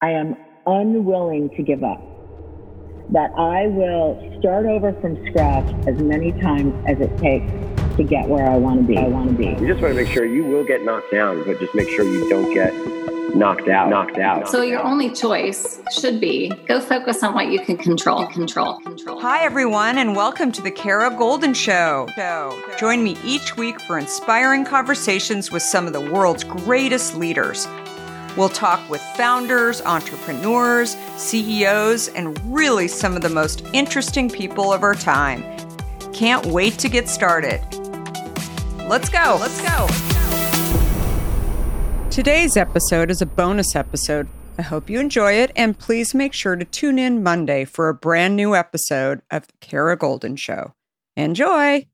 I am unwilling to give up, that I will start over from scratch as many times as it takes to get where I want to be. You just want to make sure you will get knocked down, but just make sure you don't get knocked out. So your only choice should be go focus on what you can control. Hi, everyone, and welcome to the Kara Goldin Show. Join me each week for inspiring conversations with some of the world's greatest leaders. We'll talk with founders, entrepreneurs, CEOs, and really some of the most interesting people of our time. Can't wait to get started. Let's go. Today's episode is a bonus episode. I hope you enjoy it, and please make sure to tune in Monday for a brand new episode of the Kara Goldin Show. Enjoy!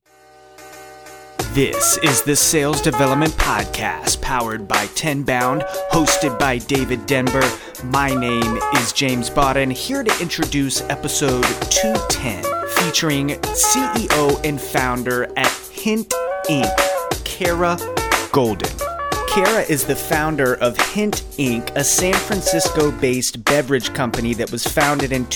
This is the Sales Development Podcast, powered by Tenbound, hosted by David Denver. My name is James Bodden, here to introduce episode 210, featuring CEO and founder at Hint Inc., Kara Goldin. Kara is the founder of Hint Inc., a San Francisco-based beverage company that was founded in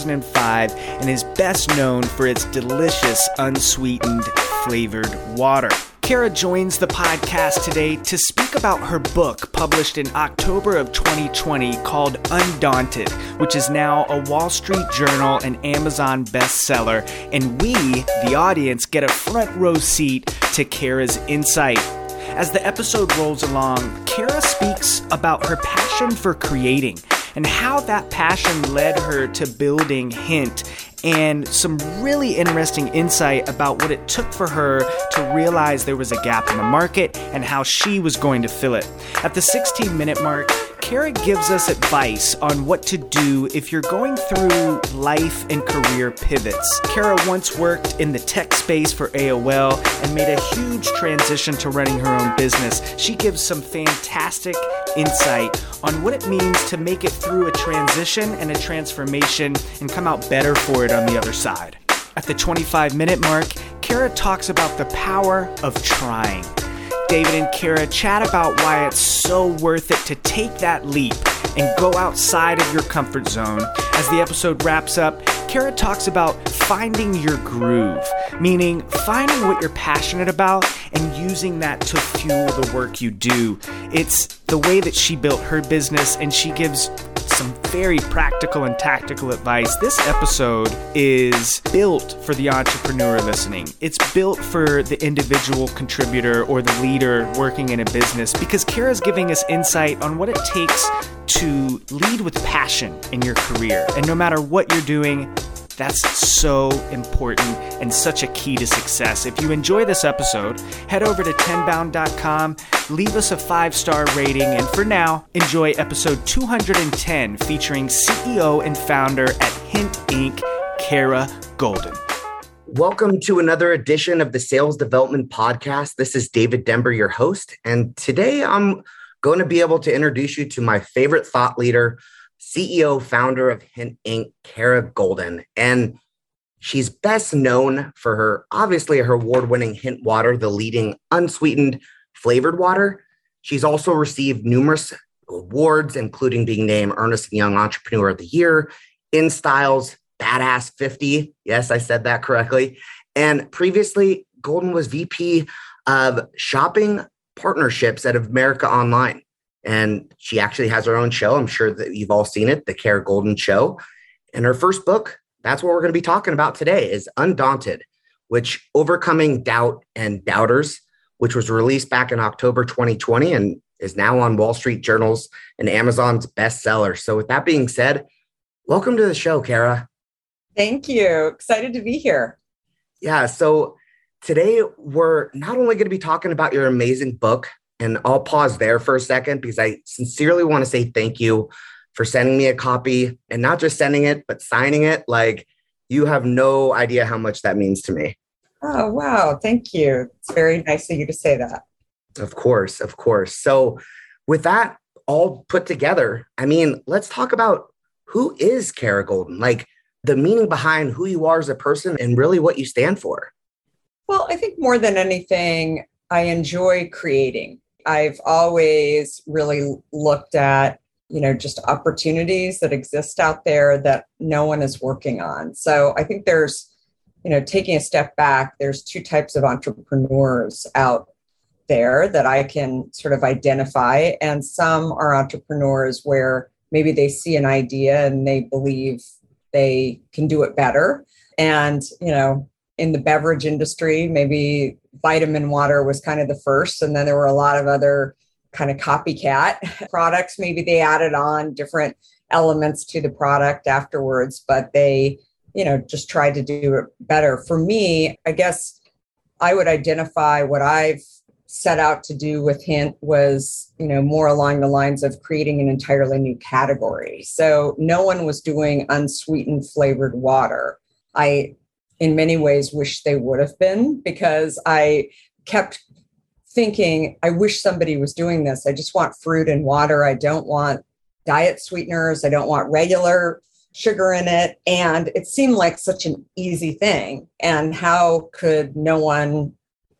2005 and is best known for its delicious, unsweetened, flavored water. Kara joins the podcast today to speak about her book published in October of 2020 called Undaunted, which is now a Wall Street Journal and Amazon bestseller, and we, the audience, get a front row seat to Kara's insight. As the episode rolls along, Kara speaks about her passion for creating and how that passion led her to building Hint, and some really interesting insight about what it took for her to realize there was a gap in the market and how she was going to fill it. At the 16-minute mark, Kara gives us advice on what to do if you're going through life and career pivots. Kara once worked in the tech space for AOL and made a huge transition to running her own business. She gives some fantastic insight on what it means to make it through a transition and a transformation and come out better for it on the other side. At the 25-minute mark, Kara talks about the power of trying. David and Kara chat about why it's so worth it to take that leap and go outside of your comfort zone. As the episode wraps up, Kara talks about finding your groove, meaning finding what you're passionate about and using that to fuel the work you do. It's the way that she built her business, and she gives some very practical and tactical advice. This episode is built for the entrepreneur listening. It's built for the individual contributor or the leader working in a business, because Kara's giving us insight on what it takes to lead with passion in your career. And no matter what you're doing, that's so important and such a key to success. If you enjoy this episode, head over to tenbound.com, leave us a 5-star rating, and for now, enjoy episode 210 featuring CEO and founder at Hint Inc., Kara Goldin. Welcome to another edition of the Sales Development Podcast. This is David Denver, your host, and today I'm going to be able to introduce you to my favorite thought leader, CEO, founder of Hint Inc., Kara Goldin. And she's best known for her award-winning Hint water, the leading unsweetened flavored water. She's also received numerous awards, including being named Ernst & Young Entrepreneur of the Year, InStyle's Badass 50. Yes, I said that correctly. And previously, Goldin was VP of Shopping Partnerships at America Online. And she actually has her own show. I'm sure that you've all seen it, The Kara Goldin Show. And her first book, that's what we're going to be talking about today, is Undaunted, which Overcoming Doubt and Doubters, which was released back in October 2020 and is now on Wall Street Journal's and Amazon's bestseller. So with that being said, welcome to the show, Kara. Thank you. Excited to be here. Yeah. So today we're not only going to be talking about your amazing book, and I'll pause there for a second because I sincerely want to say thank you for sending me a copy, and not just sending it, but signing it. Like, you have no idea how much that means to me. Oh, wow. Thank you. It's very nice of you to say that. Of course. So with that all put together, I mean, let's talk about who is Kara Goldin, like the meaning behind who you are as a person and really what you stand for. Well, I think more than anything, I enjoy creating. I've always really looked at just opportunities that exist out there that no one is working on. So I think there's, taking a step back, there's two types of entrepreneurs out there that I can sort of identify. And some are entrepreneurs where maybe they see an idea and they believe they can do it better. And, in the beverage industry, maybe vitamin water was kind of the first. And then there were a lot of other kind of copycat products. Maybe they added on different elements to the product afterwards, but they, just tried to do it better. For me, I guess I would identify what I've set out to do with Hint was, more along the lines of creating an entirely new category. So no one was doing unsweetened flavored water. I, in many ways, wish they would have been, because I kept thinking, I wish somebody was doing this. I just want fruit and water. I don't want diet sweeteners. I don't want regular sugar in it. And it seemed like such an easy thing. And how could no one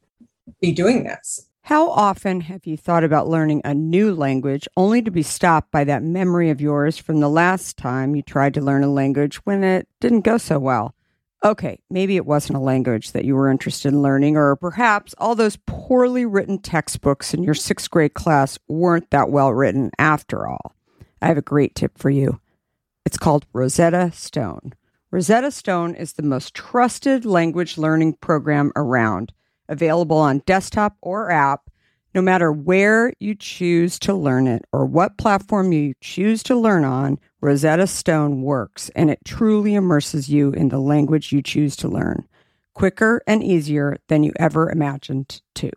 be doing this? How often have you thought about learning a new language only to be stopped by that memory of yours from the last time you tried to learn a language when it didn't go so well? Okay, maybe it wasn't a language that you were interested in learning, or perhaps all those poorly written textbooks in your 6th grade class weren't that well written after all. I have a great tip for you. It's called Rosetta Stone. Rosetta Stone is the most trusted language learning program around, available on desktop or app, no matter where you choose to learn it or what platform you choose to learn on. Rosetta Stone works, and it truly immerses you in the language you choose to learn, quicker and easier than you ever imagined to.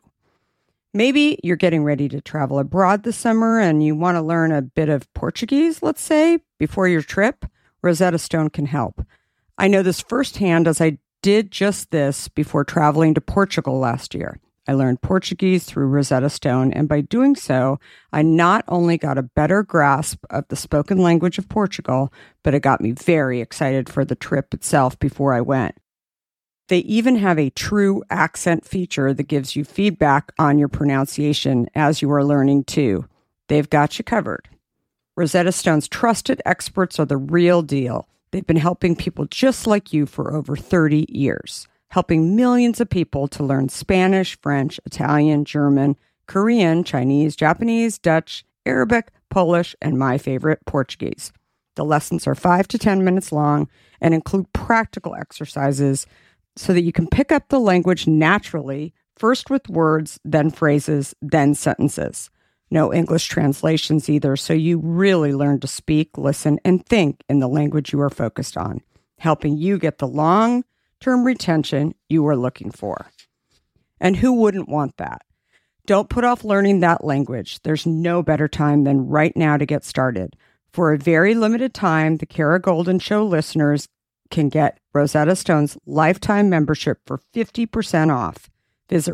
Maybe you're getting ready to travel abroad this summer and you want to learn a bit of Portuguese, let's say, before your trip. Rosetta Stone can help. I know this firsthand, as I did just this before traveling to Portugal last year. I learned Portuguese through Rosetta Stone, and by doing so, I not only got a better grasp of the spoken language of Portugal, but it got me very excited for the trip itself before I went. They even have a true accent feature that gives you feedback on your pronunciation as you are learning too. They've got you covered. Rosetta Stone's trusted experts are the real deal. They've been helping people just like you for over 30 years, helping millions of people to learn Spanish, French, Italian, German, Korean, Chinese, Japanese, Dutch, Arabic, Polish, and my favorite, Portuguese. The lessons are 5 to 10 minutes long and include practical exercises so that you can pick up the language naturally, first with words, then phrases, then sentences. No English translations either, so you really learn to speak, listen, and think in the language you are focused on, helping you get the long-term retention you are looking for. And who wouldn't want that? Don't put off learning that language. There's no better time than right now to get started. For a very limited time, the Kara Goldin Show listeners can get Rosetta Stone's lifetime membership for 50% off. Visit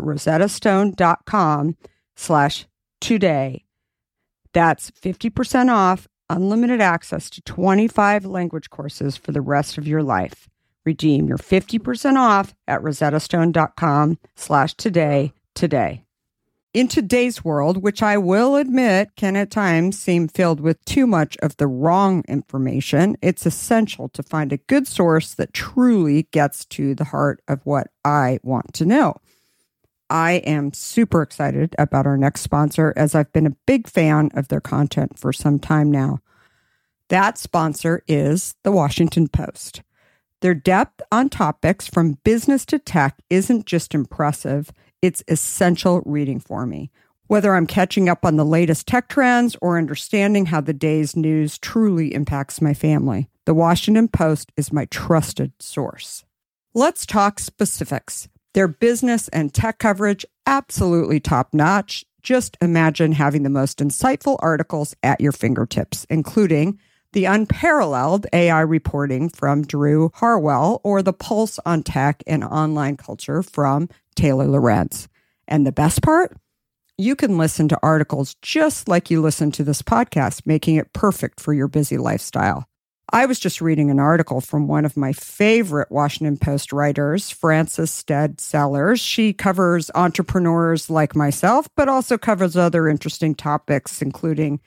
rosettastone.com/today. That's 50% off, unlimited access to 25 language courses for the rest of your life. Redeem your 50% off at rosettastone.com/today today. In today's world, which I will admit can at times seem filled with too much of the wrong information, it's essential to find a good source that truly gets to the heart of what I want to know. I am super excited about our next sponsor, as I've been a big fan of their content for some time now. That sponsor is The Washington Post. Their depth on topics from business to tech isn't just impressive, it's essential reading for me. Whether I'm catching up on the latest tech trends or understanding how the day's news truly impacts my family, The Washington Post is my trusted source. Let's talk specifics. Their business and tech coverage, absolutely top-notch. Just imagine having the most insightful articles at your fingertips, including the unparalleled AI reporting from Drew Harwell, or the pulse on tech and online culture from Taylor Lorenz. And the best part? You can listen to articles just like you listen to this podcast, making it perfect for your busy lifestyle. I was just reading an article from one of my favorite Washington Post writers, Frances Stead Sellers. She covers entrepreneurs like myself, but also covers other interesting topics, including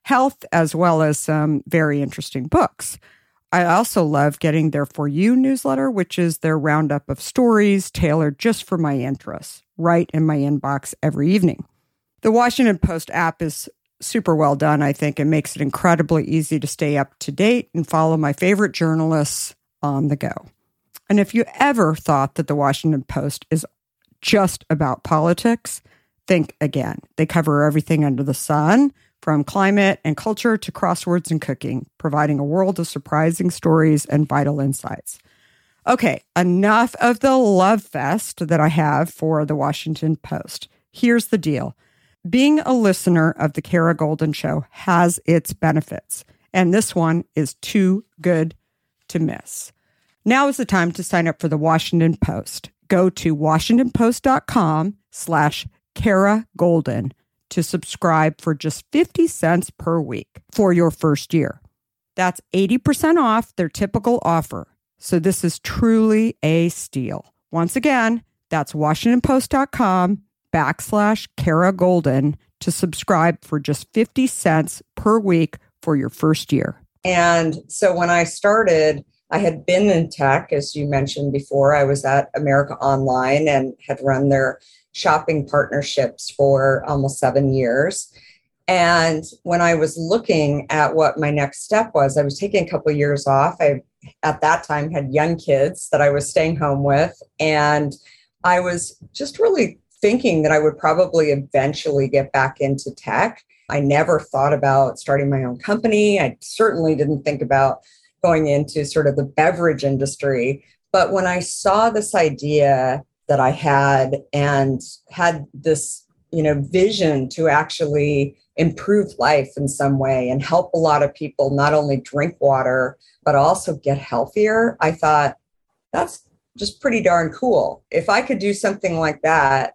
health, as well as some very interesting books. I also love getting their For You newsletter, which is their roundup of stories tailored just for my interests, right in my inbox every evening. The Washington Post app is super well done, I think. It makes it incredibly easy to stay up to date and follow my favorite journalists on the go. And if you ever thought that the Washington Post is just about politics, think again. They cover everything under the sun, from climate and culture to crosswords and cooking, providing a world of surprising stories and vital insights. Okay, enough of the love fest that I have for the Washington Post. Here's the deal. Being a listener of the Kara Goldin Show has its benefits, and this one is too good to miss. Now is the time to sign up for the Washington Post. Go to washingtonpost.com/Kara Goldin to subscribe for just 50 cents per week for your first year. That's 80% off their typical offer. So this is truly a steal. Once again, that's washingtonpost.com/Kara Goldin to subscribe for just 50 cents per week for your first year. And so when I started, I had been in tech, as you mentioned before. I was at America Online and had run their shopping partnerships for almost 7 years. And when I was looking at what my next step was, I was taking a couple of years off. I, at that time, had young kids that I was staying home with. And I was just really thinking that I would probably eventually get back into tech. I never thought about starting my own company. I certainly didn't think about going into sort of the beverage industry. But when I saw this idea that I had and had this, vision to actually improve life in some way and help a lot of people not only drink water, but also get healthier, I thought that's just pretty darn cool. If I could do something like that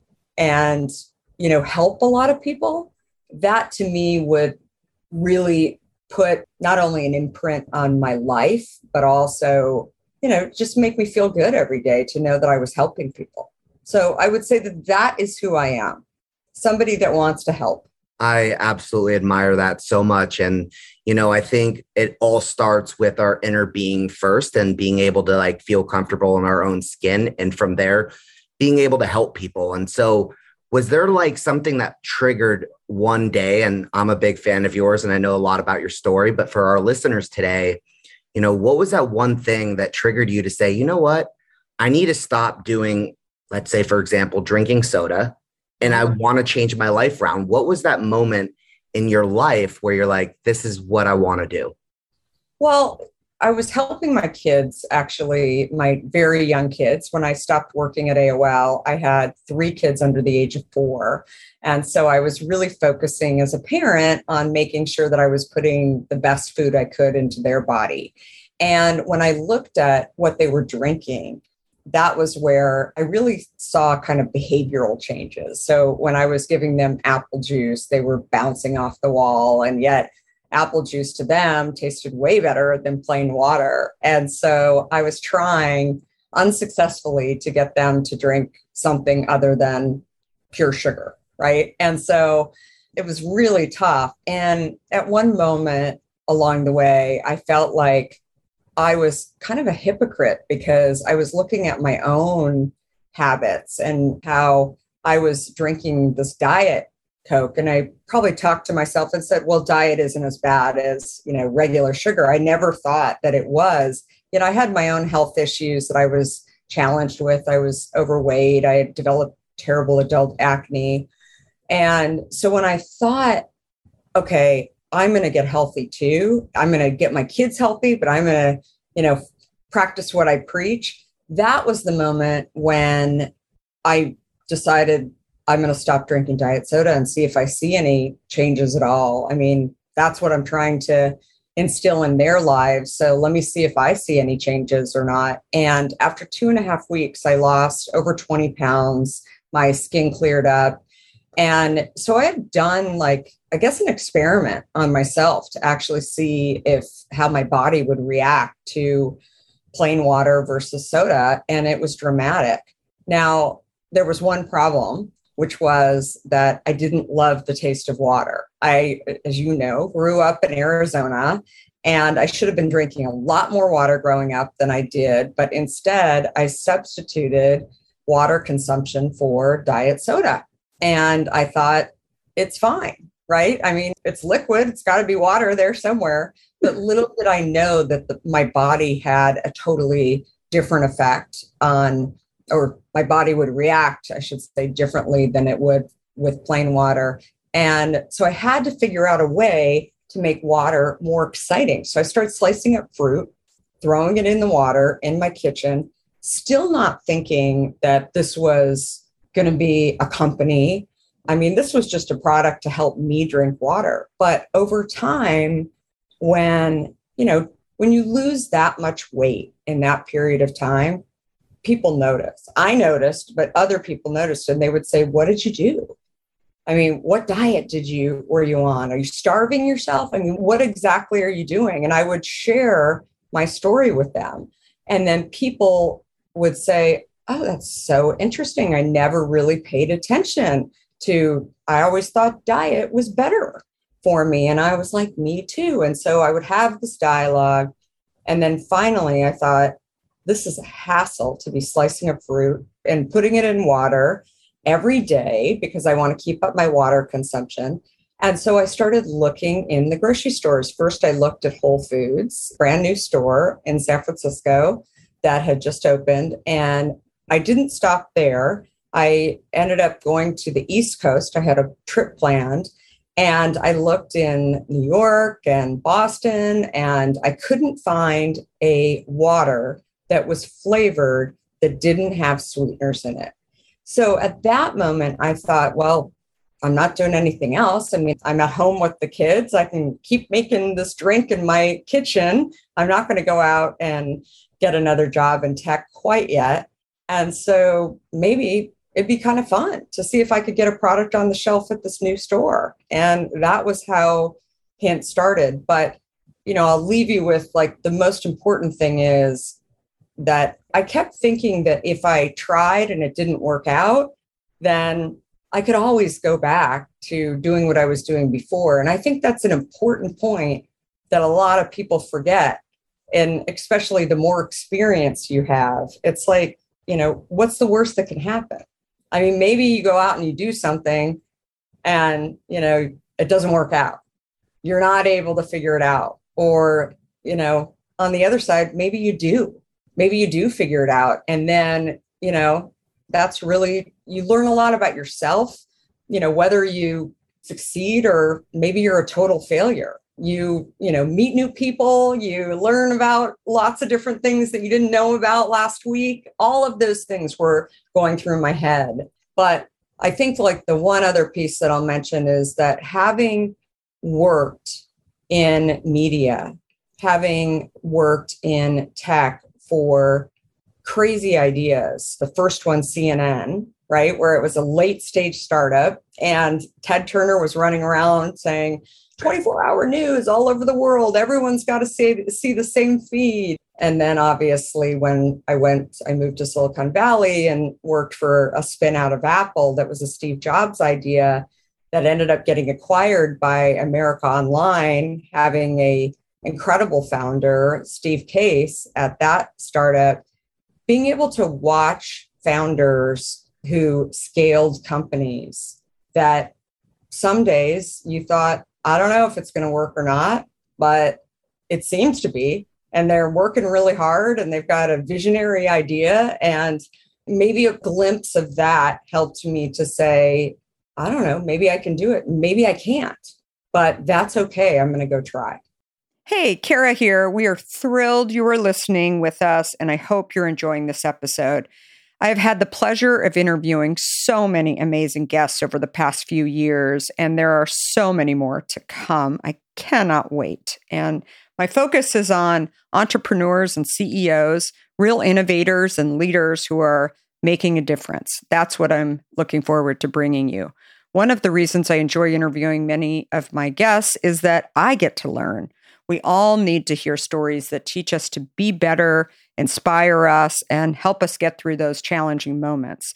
and, help a lot of people, that to me would really put not only an imprint on my life, but also just make me feel good every day to know that I was helping people. So I would say that is who I am, somebody that wants to help. I absolutely admire that so much. And, I think it all starts with our inner being first and being able to feel comfortable in our own skin. And from there, being able to help people. And so was there something that triggered one day? And I'm a big fan of yours and I know a lot about your story, but for our listeners today, what was that one thing that triggered you to say, you know what, I need to stop doing, let's say, for example, drinking soda, and I want to change my life around? What was that moment in your life where you're like, this is what I want to do? Well, I was helping my kids, actually, my very young kids. When I stopped working at AOL, I had 3 kids under the age of 4. And so I was really focusing as a parent on making sure that I was putting the best food I could into their body. And when I looked at what they were drinking, that was where I really saw kind of behavioral changes. So when I was giving them apple juice, they were bouncing off the wall, and yet apple juice to them tasted way better than plain water. And so I was trying unsuccessfully to get them to drink something other than pure sugar, right? And so it was really tough. And at one moment along the way, I felt like I was kind of a hypocrite because I was looking at my own habits and how I was drinking this diet Coke. And I probably talked to myself and said, well, diet isn't as bad as, regular sugar. I never thought that it was. Yet I had my own health issues that I was challenged with. I was overweight. I had developed terrible adult acne. And so when I thought, okay, I'm going to get healthy too, I'm going to get my kids healthy, but I'm going to, practice what I preach. That was the moment when I decided I'm going to stop drinking diet soda and see if I see any changes at all. I mean, that's what I'm trying to instill in their lives. So let me see if I see any changes or not. And after 2.5 weeks, I lost over 20 pounds. My skin cleared up. And so I had done an experiment on myself to actually see how my body would react to plain water versus soda. And it was dramatic. Now, there was one problem. which was that I didn't love the taste of water. I, as you know, grew up in Arizona, and I should have been drinking a lot more water growing up than I did. But instead, I substituted water consumption for diet soda. And I thought, it's fine, right? I mean, it's liquid. It's got to be water there somewhere. But little did I know that my body had a totally different effect on, or my body would react, I should say, differently than it would with plain water. And so I had to figure out a way to make water more exciting. So I started slicing up fruit, throwing it in the water in my kitchen, still not thinking that this was going to be a company. I mean, this was just a product to help me drink water. But over time, when you lose that much weight in that period of time, people notice. I noticed, but other people noticed, and they would say, what did you do? I mean, what diet were you on? Are you starving yourself? I mean, what exactly are you doing? And I would share my story with them. And then people would say, oh, that's so interesting. I never really paid attention to, I always thought diet was better for me. And I was like, me too. And so I would have this dialogue. And then finally I thought, this is a hassle to be slicing up fruit and putting it in water every day because I want to keep up my water consumption. And so I started looking in the grocery stores. First, I looked at Whole Foods, brand new store in San Francisco that had just opened. And I didn't stop there. I ended up going to the East Coast. I had a trip planned, and I looked in New York and Boston, and I couldn't find a water that was flavored that didn't have sweeteners in it. So at that moment, I thought, well, I'm not doing anything else. I mean, I'm at home with the kids. I can keep making this drink in my kitchen. I'm not going to go out and get another job in tech quite yet. And so maybe it'd be kind of fun to see if I could get a product on the shelf at this new store. And that was how Hint started. But, I'll leave you with the most important thing is that I kept thinking that if I tried and it didn't work out, then I could always go back to doing what I was doing before. And I think that's an important point that a lot of people forget. And especially the more experience you have, it's like, what's the worst that can happen? I mean, maybe you go out and you do something and, it doesn't work out. You're not able to figure it out. Or, on the other side, maybe you do. Maybe you do figure it out. And then, that's really, you learn a lot about yourself, whether you succeed or maybe you're a total failure. You meet new people, you learn about lots of different things that you didn't know about last week. All of those things were going through my head. But I think the one other piece that I'll mention is that having worked in media, having worked in tech for crazy ideas. The first one, CNN, right, where it was a late stage startup and Ted Turner was running around saying 24-hour news all over the world. Everyone's got to see the same feed. And then obviously when I moved to Silicon Valley and worked for a spin out of Apple that was a Steve Jobs idea that ended up getting acquired by America Online, having a incredible founder, Steve Case, at that startup. Being able to watch founders who scaled companies that some days you thought, I don't know if it's going to work or not, but it seems to be. And they're working really hard and they've got a visionary idea. And maybe a glimpse of that helped me to say, I don't know, maybe I can do it. Maybe I can't, but that's okay. I'm going to go try. Hey, Kara here. We are thrilled you are listening with us, and I hope you're enjoying this episode. I have had the pleasure of interviewing so many amazing guests over the past few years, and there are so many more to come. I cannot wait. And my focus is on entrepreneurs and CEOs, real innovators and leaders who are making a difference. That's what I'm looking forward to bringing you. One of the reasons I enjoy interviewing many of my guests is that I get to learn. We all need to hear stories that teach us to be better, inspire us, and help us get through those challenging moments.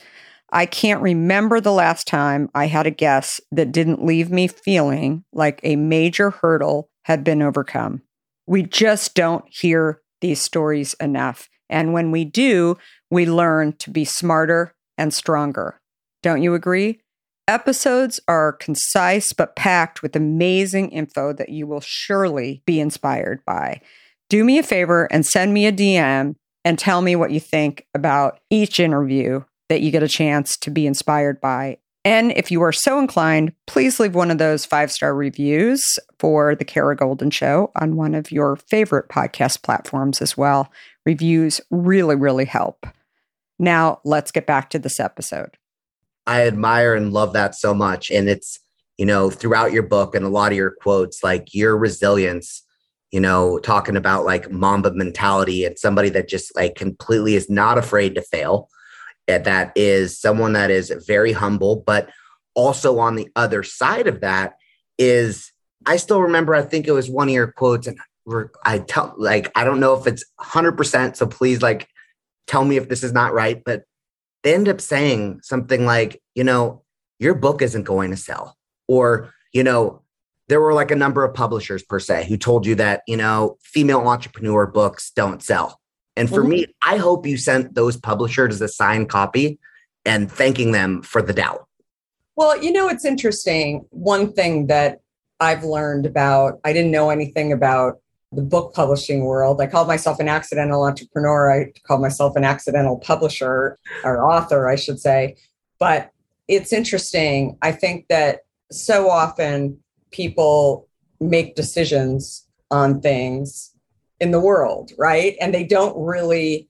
I can't remember the last time I had a guest that didn't leave me feeling like a major hurdle had been overcome. We just don't hear these stories enough. And when we do, we learn to be smarter and stronger. Don't you agree? Episodes are concise but packed with amazing info that you will surely be inspired by. Do me a favor and send me a DM and tell me what you think about each interview that you get a chance to be inspired by. And if you are so inclined, please leave one of those 5-star reviews for The Kara Goldin Show on one of your favorite podcast platforms as well. Reviews really, really help. Now, let's get back to this episode. I admire and love that so much. And it's, throughout your book and a lot of your quotes, like your resilience, talking about like Mamba mentality and somebody that just like completely is not afraid to fail. That is someone that is very humble, but also on the other side of that is, I still remember, I think it was one of your quotes, and I don't know if it's 100%. So please tell me if this is not right, but they end up saying something like, your book isn't going to sell, or, there were like a number of publishers per se who told you that, female entrepreneur books don't sell. And for me, I hope you sent those publishers a signed copy and thanking them for the doubt. Well, it's interesting. One thing that I've learned about, I didn't know anything about the book publishing world. I called myself an accidental entrepreneur. I called myself an accidental publisher or author, I should say. But it's interesting. I think that so often people make decisions on things in the world, right? And they don't really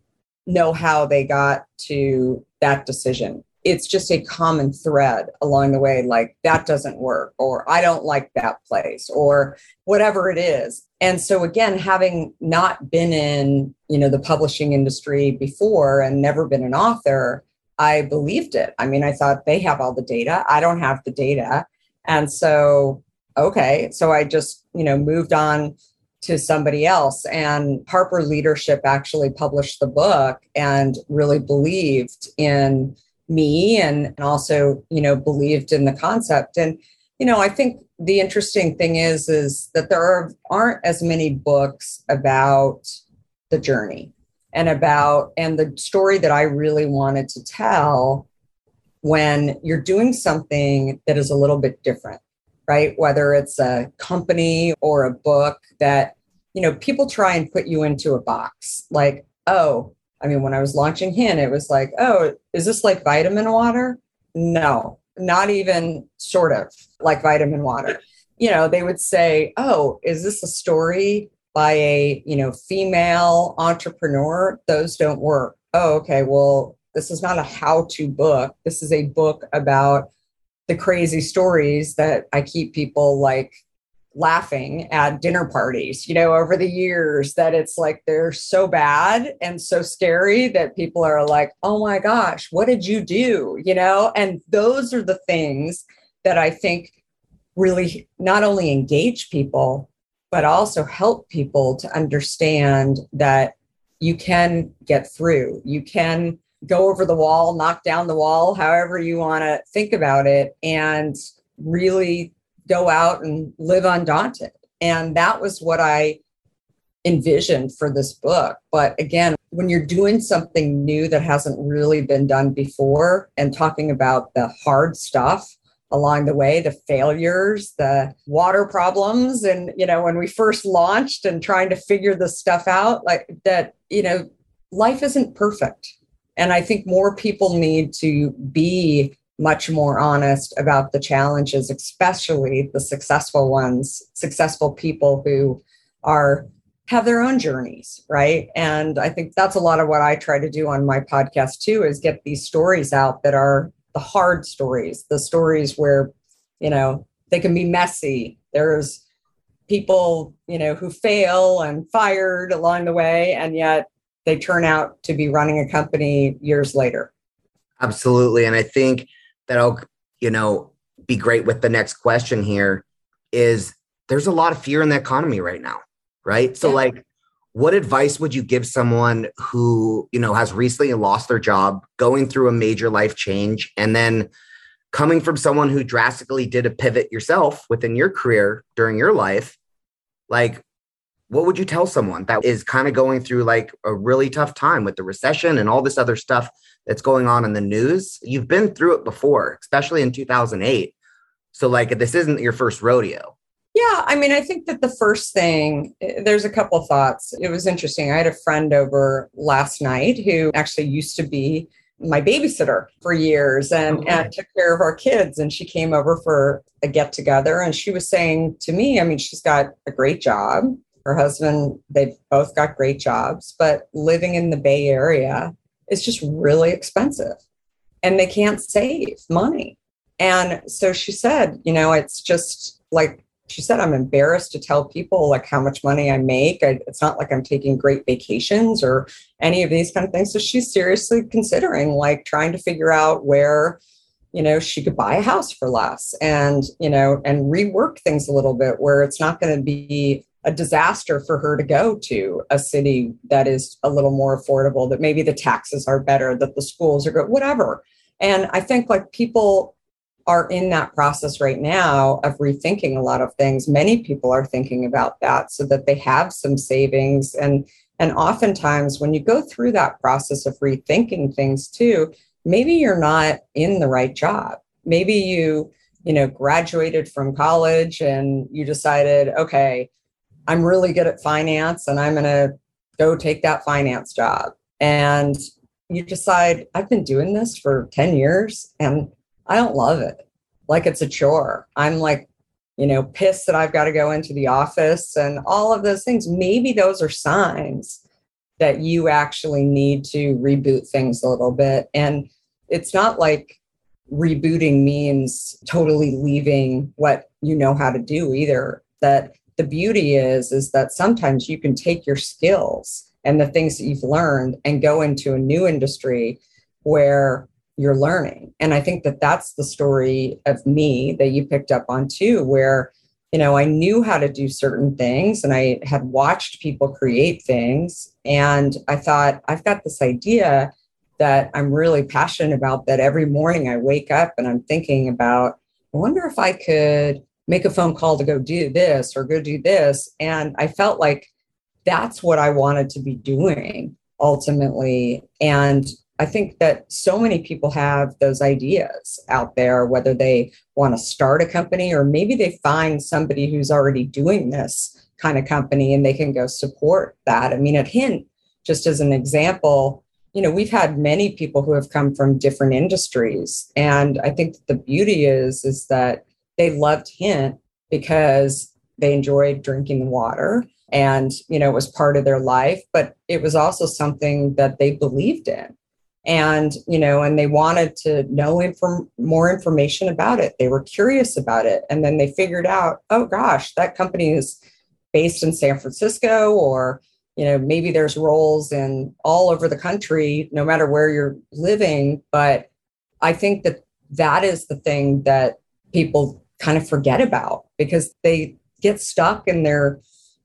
know how they got to that decision. It's just a common thread along the way, like that doesn't work, or I don't like that place, or whatever it is. And so again, having not been in, the publishing industry before and never been an author, I believed it. I mean, I thought they have all the data. I don't have the data. And so, okay. So I just, moved on to somebody else. And Harper Leadership actually published the book and really believed in me and also, believed in the concept. And, I think the interesting thing is that there aren't as many books about the journey and the story that I really wanted to tell when you're doing something that is a little bit different. Right? Whether it's a company or a book that, people try and put you into a box. Like, when I was launching Hint, it was like, is this like vitamin water? No, not even sort of like vitamin water. They would say, is this a story by a, female entrepreneur? Those don't work. Oh, okay. Well, this is not a how-to book. This is a book about the crazy stories that I keep people laughing at dinner parties, over the years, that it's like, they're so bad and so scary that people are like, oh my gosh, what did you do? And those are the things that I think really not only engage people, but also help people to understand that you can get through, you can go over the wall, knock down the wall, however you want to think about it, and really go out and live undaunted. And that was what I envisioned for this book. But again, when you're doing something new that hasn't really been done before and talking about the hard stuff along the way, the failures, the water problems, and, when we first launched and trying to figure this stuff out, like that, life isn't perfect. And I think more people need to be much more honest about the challenges, especially the successful ones, successful people who have their own journeys, right? And I think that's a lot of what I try to do on my podcast too, is get these stories out that are the hard stories, the stories where, they can be messy. There's people, who fail and fired along the way, and yet they turn out to be running a company years later. Absolutely. And I think that'll, be great with the next question here is there's a lot of fear in the economy right now, right? So what advice would you give someone who, has recently lost their job, going through a major life change, and then coming from someone who drastically did a pivot yourself within your career during your life? Like, what would you tell someone that is kind of going through like a really tough time with the recession and all this other stuff that's going on in the news? You've been through it before, especially in 2008. So like, this isn't your first rodeo. Yeah, I mean, I think that the first thing, there's a couple of thoughts. It was interesting. I had a friend over last night who actually used to be my babysitter for years and took care of our kids. And she came over for a get together. And she was saying to me, I mean, she's got a great job. Her husband, they've both got great jobs, but living in the Bay Area is just really expensive and they can't save money. And so she said, it's just like, she said, I'm embarrassed to tell people like how much money I make. It's not like I'm taking great vacations or any of these kind of things. So she's seriously considering like trying to figure out where, she could buy a house for less and, and rework things a little bit where it's not going to be a disaster for her to go to a city that is a little more affordable, that maybe the taxes are better, that the schools are good, whatever. And I think like people are in that process right now of rethinking a lot of things. Many people are thinking about that so that they have some savings. And oftentimes when you go through that process of rethinking things too, maybe you're not in the right job. Maybe you graduated from college and you decided, okay, I'm really good at finance and I'm going to go take that finance job. And you decide, I've been doing this for 10 years and I don't love it. Like it's a chore. I'm like, pissed that I've got to go into the office and all of those things. Maybe those are signs that you actually need to reboot things a little bit. And it's not like rebooting means totally leaving what you know how to do either. That the beauty is that sometimes you can take your skills and the things that you've learned and go into a new industry where you're learning. And I think that that's the story of me that you picked up on too, where, I knew how to do certain things and I had watched people create things. And I thought, I've got this idea that I'm really passionate about, that every morning I wake up and I'm thinking about, I wonder if I could make a phone call to go do this or go do this. And I felt like that's what I wanted to be doing ultimately. And I think that so many people have those ideas out there, whether they want to start a company or maybe they find somebody who's already doing this kind of company and they can go support that. I mean, at Hint, just as an example, we've had many people who have come from different industries. And I think that the beauty is that they loved Hint because they enjoyed drinking the water and, it was part of their life, but it was also something that they believed in. And, and they wanted to know more information about it. They were curious about it. And then they figured out, oh gosh, that company is based in San Francisco, or, maybe there's roles in all over the country, no matter where you're living. But I think that is the thing that people kind of forget about because they get stuck in their,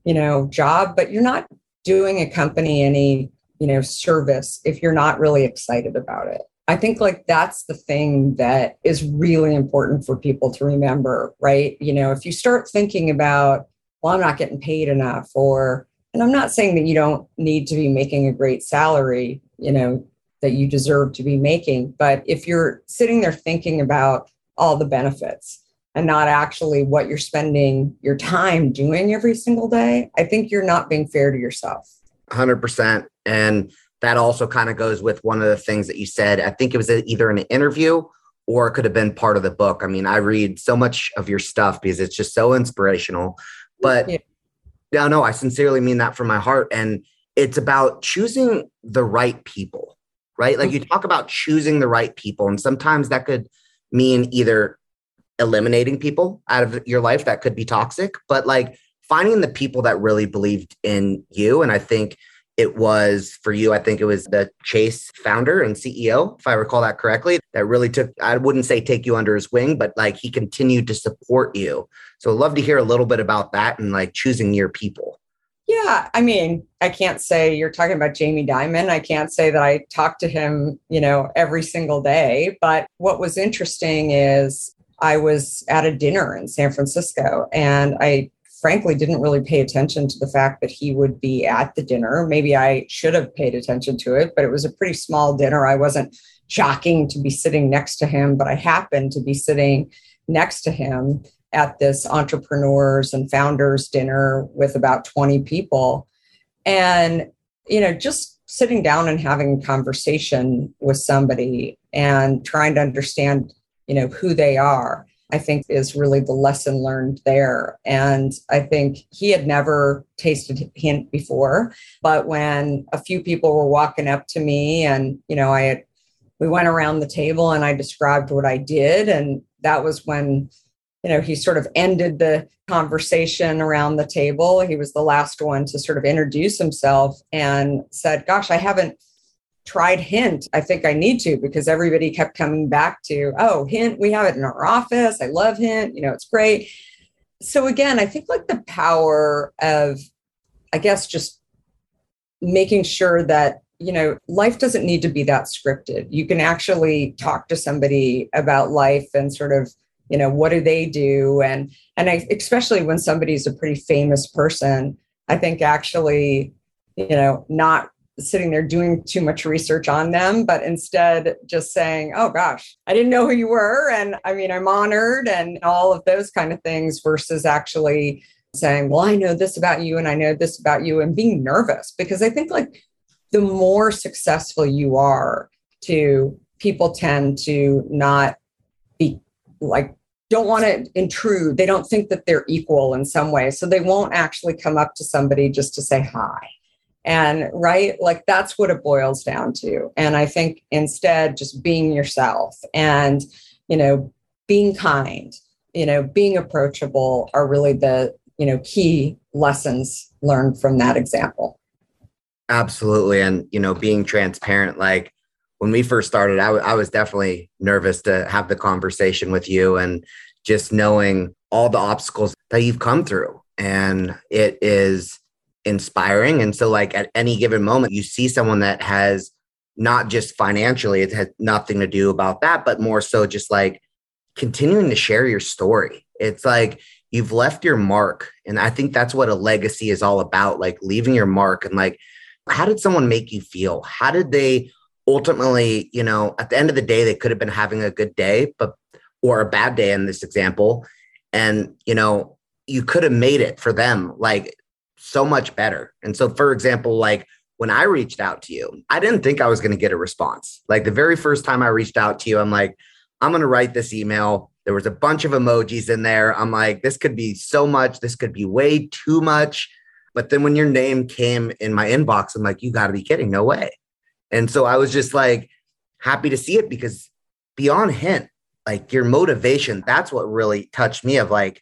job, but you're not doing a company any service if you're not really excited about it. I think like that's the thing that is really important for people to remember, right? If you start thinking about, well, I'm not getting paid enough, and I'm not saying that you don't need to be making a great salary, that you deserve to be making, but if you're sitting there thinking about all the benefits and not actually what you're spending your time doing every single day, I think you're not being fair to yourself. 100%. And that also kind of goes with one of the things that you said. I think it was either in an interview or it could have been part of the book. I mean, I read so much of your stuff because it's just so inspirational. But no, I sincerely mean that from my heart. And it's about choosing the right people, right? Like you talk about choosing the right people. And sometimes that could mean either eliminating people out of your life that could be toxic, but like finding the people that really believed in you. And I think it was for you, I think it was the Chase founder and CEO, if I recall that correctly, that really took, I wouldn't say take you under his wing, but like he continued to support you. So I'd love to hear a little bit about that and like choosing your people. Yeah, I mean, I can't say you're talking about Jamie Dimon. I can't say that I talk to him, every single day. But what was interesting is I was at a dinner in San Francisco, and I frankly didn't really pay attention to the fact that he would be at the dinner. Maybe I should have paid attention to it, but it was a pretty small dinner. I wasn't jockeying to be sitting next to him, but I happened to be sitting next to him at this entrepreneurs and founders dinner with about 20 people. And, just sitting down and having a conversation with somebody and trying to understand, who they are, I think is really the lesson learned there. And I think he had never tasted hint before, but when a few people were walking up to me and, we went around the table and I described what I did. And that was when he sort of ended the conversation around the table. He was the last one to sort of introduce himself and said, gosh, I haven't tried Hint. I think I need to, because everybody kept coming back to, oh, Hint, we have it in our office. I love Hint. It's great. So again, I think like the power of, I guess, just making sure that, life doesn't need to be that scripted. You can actually talk to somebody about life and sort of, what do they do? And especially when somebody's a pretty famous person, I think actually, not sitting there doing too much research on them, but instead just saying, oh gosh, I didn't know who you were. And I mean, I'm honored and all of those kind of things versus actually saying, well, I know this about you and I know this about you, and being nervous, because I think like the more successful you are, people tend to not be like, don't want to intrude. They don't think that they're equal in some way. So they won't actually come up to somebody just to say hi. And right, like that's what it boils down to. And I think instead just being yourself and, being kind, being approachable are really the, key lessons learned from that example. Absolutely. And, being transparent, like when we first started, I was definitely nervous to have the conversation with you, and just knowing all the obstacles that you've come through. And it is inspiring. And so like at any given moment, you see someone that has not just financially, it has nothing to do about that, but more so just like continuing to share your story. It's like you've left your mark. And I think that's what a legacy is all about, like leaving your mark. And like, how did someone make you feel? How did they ultimately, at the end of the day, they could have been having a good day, or a bad day in this example. And, you could have made it for them like so much better. And so, for example, like when I reached out to you, I didn't think I was going to get a response. Like the very first time I reached out to you, I'm like, I'm going to write this email. There was a bunch of emojis in there. I'm like, this could be so much. This could be way too much. But then when your name came in my inbox, I'm like, you got to be kidding. No way. And so I was just like happy to see it, because beyond Hint, like your motivation, that's what really touched me, of like,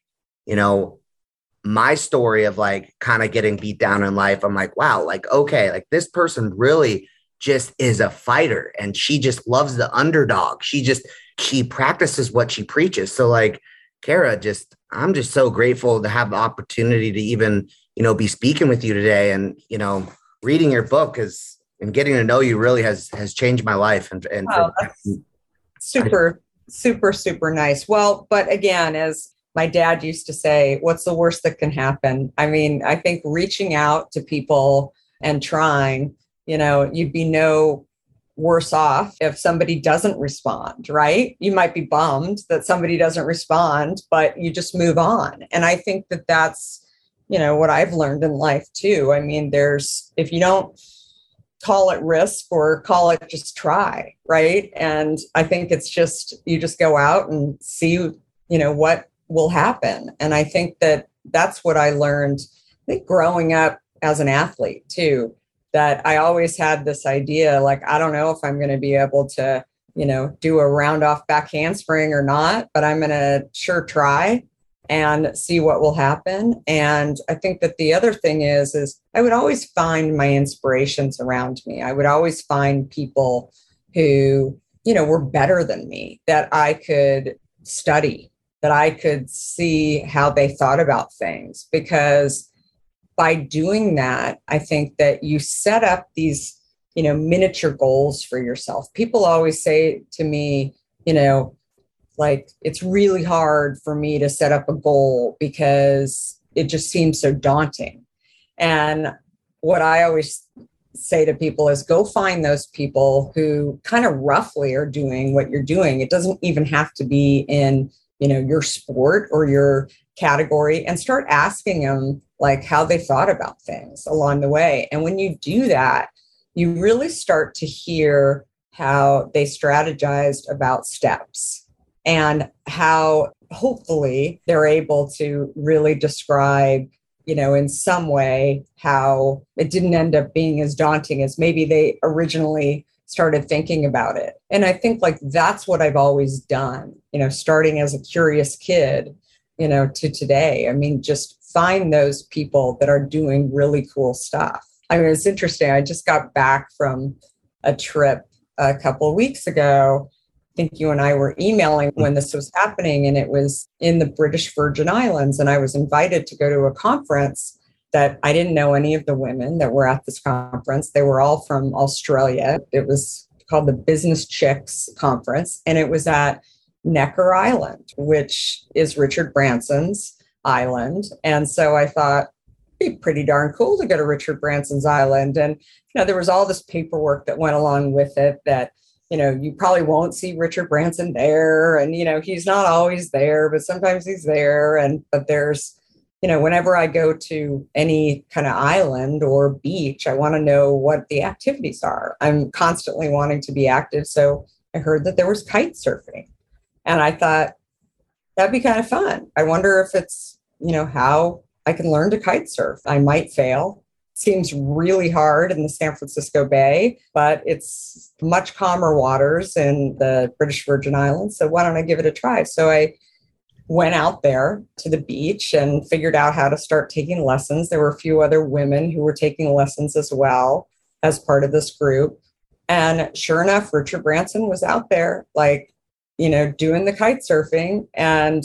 my story of like kind of getting beat down in life. I'm like, wow, like, okay, like this person really just is a fighter, and she just loves the underdog. She practices what she preaches. So like, Kara, I'm just so grateful to have the opportunity to even, be speaking with you today, and, reading your book and getting to know you really has changed my life. And that's super, super, super nice. Well, but again, as my dad used to say, what's the worst that can happen? I mean, I think reaching out to people and trying, you'd be no worse off if somebody doesn't respond, right? You might be bummed that somebody doesn't respond, but you just move on. And I think that that's, what I've learned in life too. I mean, if you don't call it risk or call it just try, right? And I think it's just, you just go out and see, what will happen. And I think that that's what I learned, I think, growing up as an athlete too, that I always had this idea, like, I don't know if I'm going to be able to, do a round off back handspring or not, but I'm going to sure try and see what will happen. And I think that the other thing is I would always find my inspirations around me. I would always find people who, were better than me, that I could study, that I could see how they thought about things, because by doing that, I think that you set up these, miniature goals for yourself. People always say to me, like, it's really hard for me to set up a goal because it just seems so daunting. And what I always say to people is go find those people who kind of roughly are doing what you're doing. It doesn't even have to be in, your sport or your category, and start asking them like how they thought about things along the way. And when you do that, you really start to hear how they strategized about steps and how hopefully they're able to really describe, in some way how it didn't end up being as daunting as maybe they originally started thinking about it. And I think like that's what I've always done, starting as a curious kid, to today. I mean, just find those people that are doing really cool stuff. I mean, it's interesting. I just got back from a trip a couple of weeks ago. I think you and I were emailing when this was happening, and it was in the British Virgin Islands. And I was invited to go to a conference that I didn't know any of the women that were at this conference. They were all from Australia. It was called the Business Chicks Conference, and it was at Necker Island, which is Richard Branson's island. And so I thought, it'd be pretty darn cool to go to Richard Branson's island. And, there was all this paperwork that went along with it that, you probably won't see Richard Branson there. And, he's not always there, but sometimes he's there. But there's, whenever I go to any kind of island or beach, I want to know what the activities are. I'm constantly wanting to be active. So I heard that there was kite surfing. And I thought, that'd be kind of fun. I wonder if it's, how I can learn to kite surf. I might fail. Seems really hard in the San Francisco Bay, but it's much calmer waters in the British Virgin Islands. So why don't I give it a try? So I went out there to the beach and figured out how to start taking lessons. There were a few other women who were taking lessons as well as part of this group. And sure enough, Richard Branson was out there, like, doing the kite surfing. And,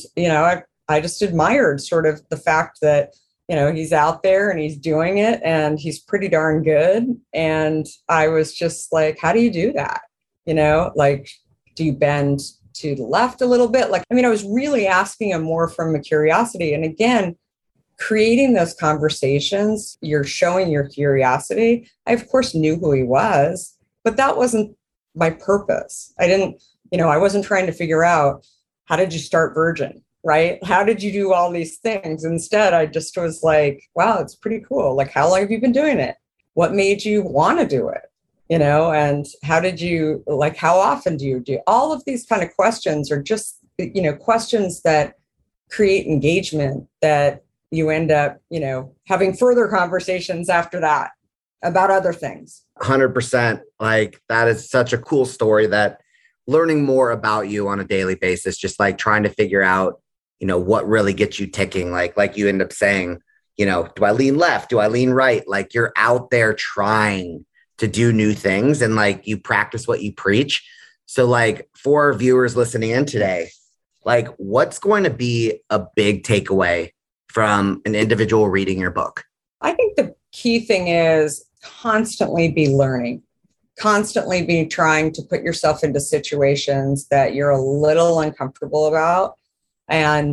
I just admired sort of the fact that, he's out there and he's doing it and he's pretty darn good. And I was just like, how do you do that? Like, do you bend to the left a little bit? Like, I was really asking him more from a curiosity. And again, creating those conversations, you're showing your curiosity. I, of course, knew who he was, but that wasn't my purpose. I wasn't trying to figure out, how did you start Virgin, right? How did you do all these things? Instead, I just was like, wow, it's pretty cool. Like, how long have you been doing it? What made you want to do it? And how did you, like, how often do you do? All of these kind of questions are just, questions that create engagement that you end up, having further conversations after that about other things. 100%. Like, that is such a cool story, that learning more about you on a daily basis, just like trying to figure out, what really gets you ticking. Like you end up saying, do I lean left? Do I lean right? Like, you're out there trying to do new things, and like you practice what you preach. So like, for our viewers listening in today, like, what's going to be a big takeaway from an individual reading your book? I think the key thing is constantly be learning, constantly be trying to put yourself into situations that you're a little uncomfortable about. And,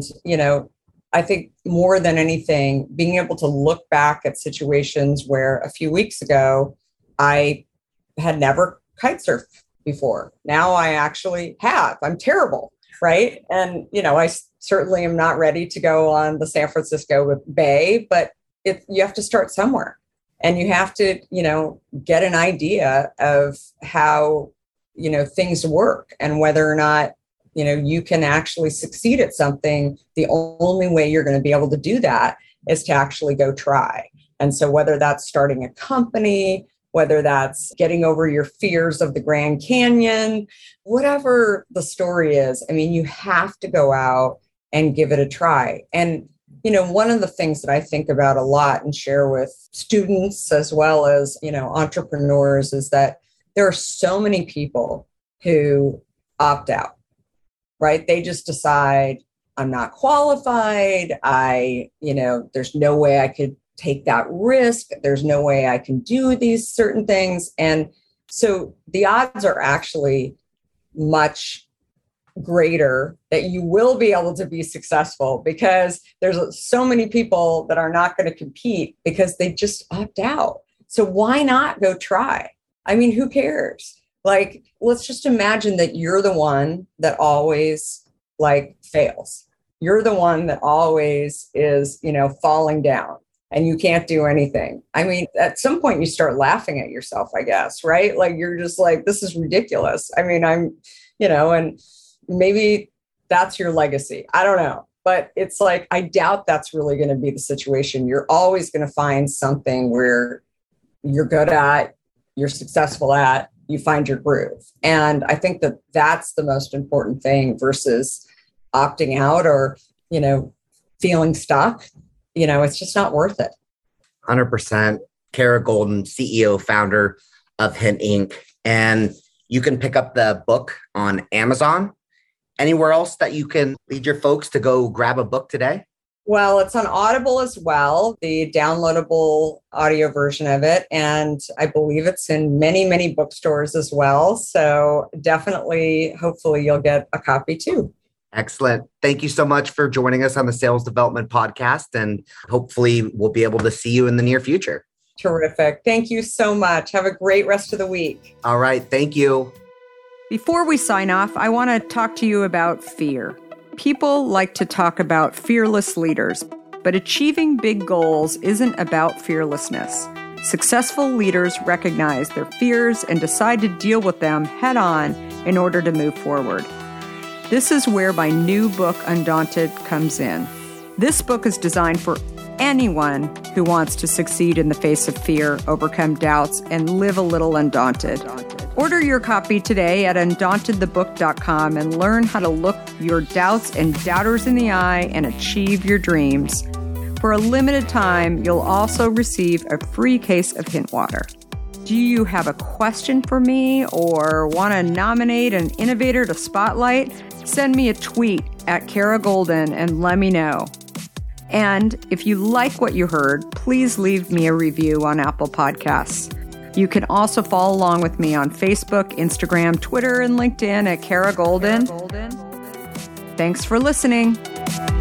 I think more than anything, being able to look back at situations where a few weeks ago, I had never kite surfed before. Now I actually have. I'm terrible, right? And, I certainly am not ready to go on the San Francisco Bay, but you have to start somewhere. And you have to, get an idea of how, things work, and whether or not, you can actually succeed at something. The only way you're going to be able to do that is to actually go try. And so whether that's starting a company, whether that's getting over your fears of the Grand Canyon, whatever the story is, you have to go out and give it a try. And one of the things that I think about a lot and share with students as well as, entrepreneurs is that there are so many people who opt out, right? They just decide, I'm not qualified. There's no way I could take that risk. There's no way I can do these certain things. And so the odds are actually much greater that you will be able to be successful, because there's so many people that are not going to compete because they just opt out. So why not go try? I mean, who cares? Like, let's just imagine that you're the one that always fails. You're the one that always is, falling down and you can't do anything. I mean, at some point you start laughing at yourself, I guess, right? Like, you're just like, this is ridiculous. I mean, and maybe that's your legacy. I don't know. But it's like, I doubt that's really going to be the situation. You're always going to find something where you're good at, you're successful at, you find your groove. And I think that that's the most important thing versus opting out or, feeling stuck. It's just not worth it. 100%. Kara Goldin, CEO, founder of Hint Inc. And you can pick up the book on Amazon. Anywhere else that you can lead your folks to go grab a book today? Well, it's on Audible as well, the downloadable audio version of it. And I believe it's in many, many bookstores as well. So definitely, hopefully you'll get a copy too. Excellent. Thank you so much for joining us on the Sales Development Podcast. And hopefully we'll be able to see you in the near future. Terrific. Thank you so much. Have a great rest of the week. All right. Thank you. Before we sign off, I want to talk to you about fear. People like to talk about fearless leaders, but achieving big goals isn't about fearlessness. Successful leaders recognize their fears and decide to deal with them head on in order to move forward. This is where my new book, Undaunted, comes in. This book is designed for anyone who wants to succeed in the face of fear, overcome doubts, and live a little undaunted. Order your copy today at undauntedthebook.com and learn how to look your doubts and doubters in the eye and achieve your dreams. For a limited time, you'll also receive a free case of Hint Water. Do you have a question for me or want to nominate an innovator to spotlight? Send me a tweet at Kara Goldin and let me know. And if you like what you heard, please leave me a review on Apple Podcasts. You can also follow along with me on Facebook, Instagram, Twitter, and LinkedIn at Kara Goldin. Thanks for listening.